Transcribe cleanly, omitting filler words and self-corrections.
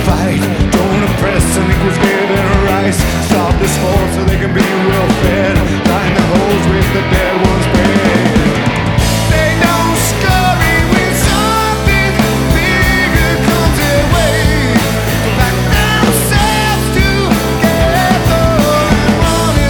fight, don't oppress, and equals given rights. Stop this war so they can be well fed. Line the holes with the dead.